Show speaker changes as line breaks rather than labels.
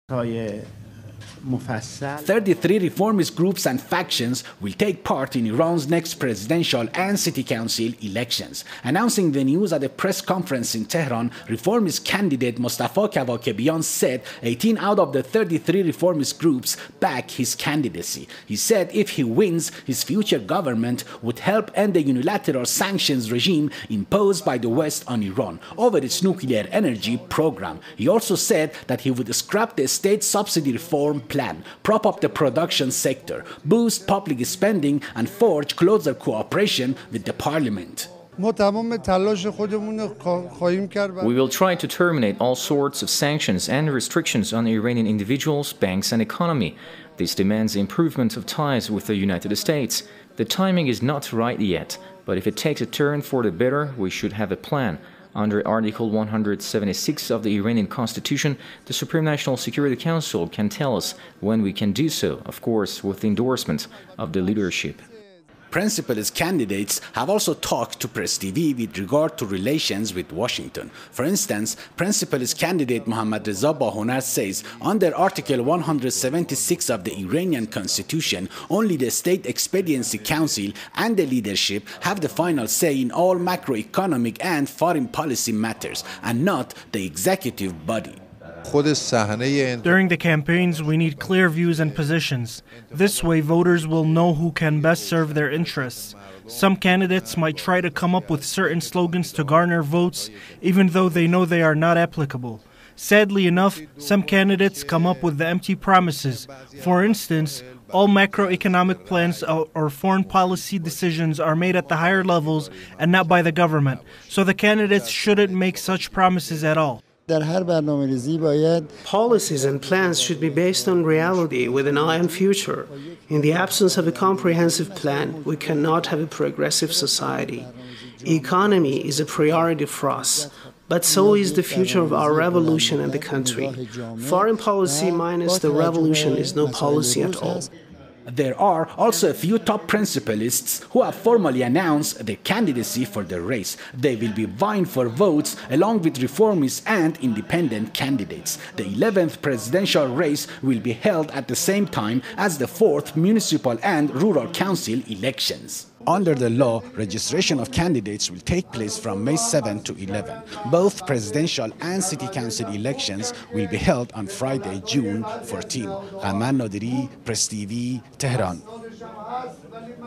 33 reformist groups and factions will take part in Iran's next presidential and city council elections. Announcing the news at a press conference in Tehran, reformist candidate Mostafa Kavakebian said 18 out of the 33 reformist groups back his candidacy. He said if he wins, his future government would help end the unilateral sanctions regime imposed by the West on Iran over its nuclear energy program. He also said that he would scrap the state subsidy reform plan, prop up the production sector, boost public spending, and forge closer cooperation with the parliament.
We
will try to terminate all sorts of sanctions and restrictions on Iranian individuals, banks, and economy. This demands the improvement of ties with the United States. The timing is not right yet, but if it takes a turn for the better, we should have a plan. Under Article 176 of the Iranian Constitution, the Supreme National Security Council can tell us when we can do so, of course, with the endorsement of the leadership.
Principalist candidates have also talked to Press TV with regard to relations with Washington. For instance, Principalist candidate Mohammad Reza Bahonar says under Article 176 of the Iranian Constitution, only the State Expediency Council and the leadership have the final say in all macroeconomic and foreign policy matters, and not the executive body.
During the campaigns, we need clear views and positions. This way, voters will know who can best serve their interests. Some candidates might try to come up with certain slogans to garner votes, even though they know they are not applicable. Sadly enough, some candidates come up with the empty promises. For instance, all macroeconomic plans or foreign policy decisions are made at the higher levels and not by the government, so the candidates shouldn't make such promises at all.
Policies and plans should be based on reality with an eye on future. In the absence of a comprehensive plan, we cannot have a progressive society. Economy is a priority for us, but so is the future of our revolution and the country. Foreign policy minus the revolution is no policy at all.
There are also a few top principalists who have formally announced their candidacy for the race. They will be vying for votes along with reformists and independent candidates. The 11th presidential race will be held at the same time as the 4th municipal and rural council elections. Under the law, registration of candidates will take place from May 7 to 11. Both presidential and city council elections will be held on Friday, June 14. Ghaman Nadiri, Press TV, Tehran.